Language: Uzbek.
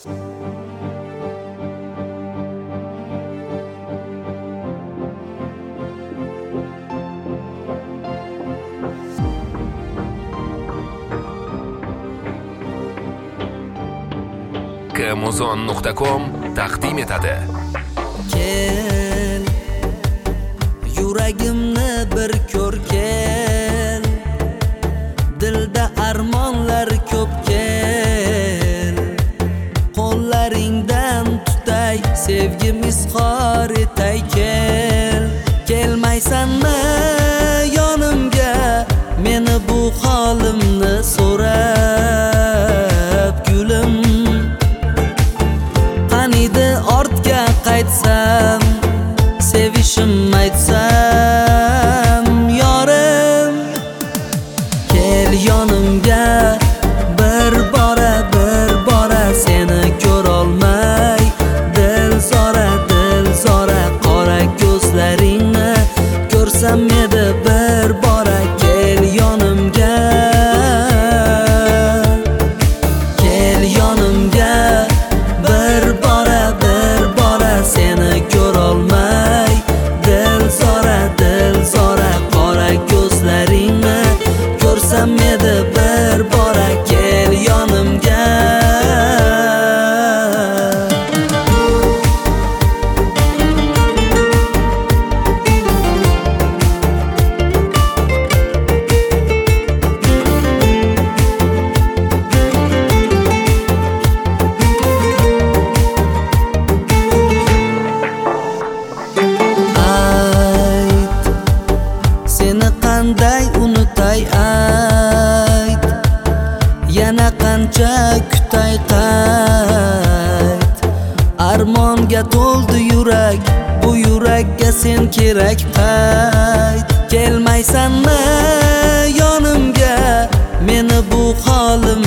kmuzon.com taqdim etadi. Kel, yuragimni bir ko'r kel, dilda armonlar ko'p kel, qo'llaringdan tutay, sevgim izhor etay. Kel, kelmaysanmi yonimga, meni bu holimni so'rab gulim. Qaniydi ortga qaytsam, sevishim aytsam yorim. Kel yonimga bir bora seni ko'rolmay dil zora qora ko'zlaringni ko'rsam edi bir bora. Kel yonimga, kel yonimga bir bora seni ko'rolmay dil zora qora ko'zlaringni ko'rsam edi bir bora. Kel yonimga. Seni qanday unutay ayt, yana qancha kutay qayt. Armonga to'ldi yurak, bu yurakka sen kerak qayt. Kelmaysanmi yonimga, meni bu holim